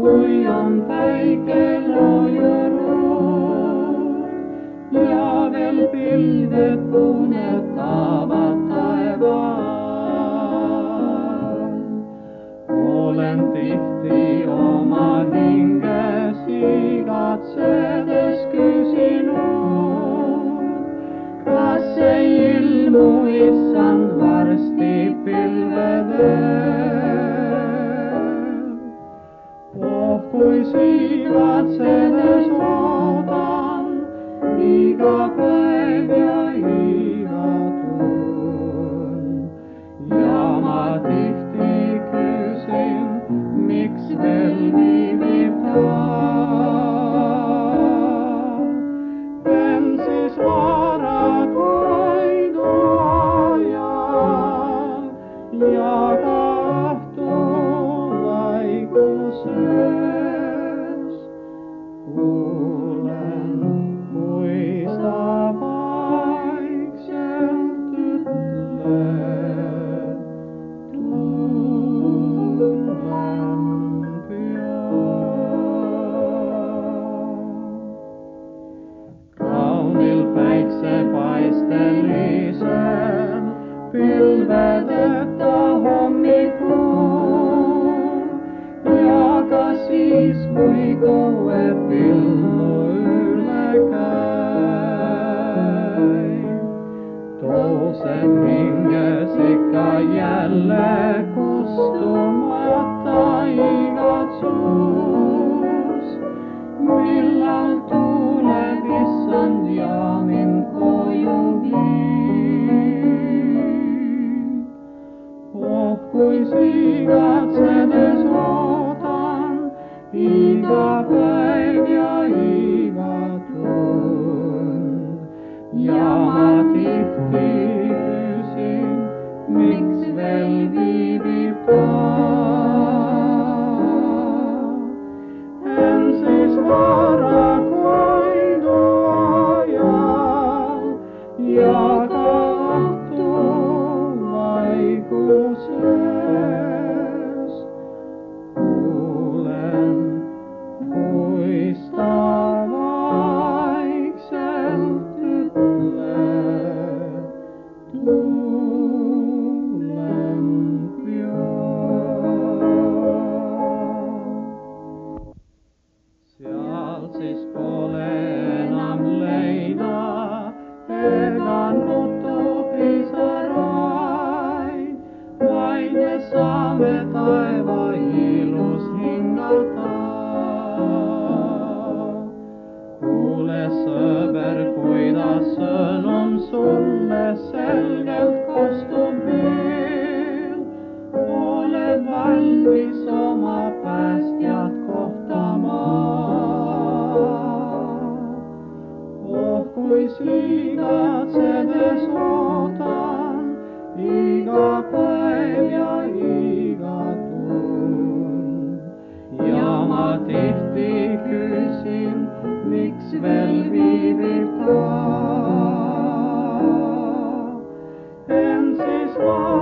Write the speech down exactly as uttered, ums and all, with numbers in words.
kui on päike loojunud ja veel pilved punetavad taevaan. Olen tihti oma hinges igatsedes küsinud, kas ei ilmu issand varsti pilvedel. Oh, kui igatsedes oodan iga päev ja iga tund. Ja ma tihti küsin, miks veel viibib ta. En siis vara koidu ajal ja ka õhtu vaikuses kuulen, kui sa vaikselt ütled, tunnen pead. Kaunil päiksepaistelisel pilvedeta hommikul ja ka siis, kui koue pilmu üle käib, tõuseb hinges ikka jälle kustumata igatsus, millal tuleb issand ja mind koju viib. Oh, kui igatsedes oodan iga päev ja iga tund. Ja ma tihti küsin, miks veel viibib ta. En siis vara koidu ajal ja ka õhtu vaikuses kuulen, kuis ta vaikselt ütleb, tunnen pead. Seal siis pole enam leida ega nutupisaraid, vaid me saame taeva ilus hingata. Kuule sõber, kuidas sõnum sulle selgelt kostub veel, ole valmis oma päästjat kohtama. Oh, kui igatsedes oodan iga päev ja iga tund. Ja ma tihti küsin, miks veel viibib ta. En siis